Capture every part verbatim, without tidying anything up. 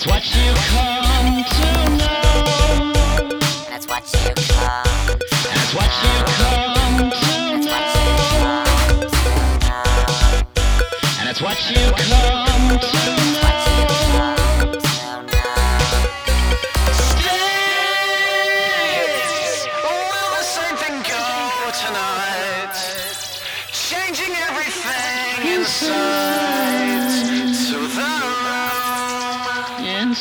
it's what you come to know. And it's what you come And it's what you come to know. And it's what you come to know. Will the same thing go tonight? Changing everything inside to the room.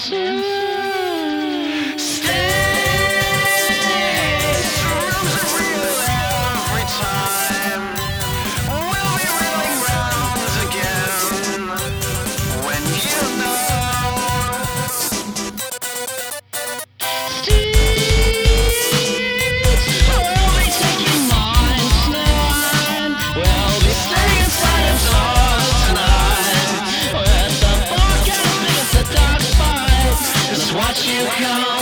Inside. Stays. Rooms are real every time. We'll be reeling rounds again when you know. We'll be taking minds tonight. We'll be staying inside of doors tonight. With the fog and it's a dark fight. It's what you come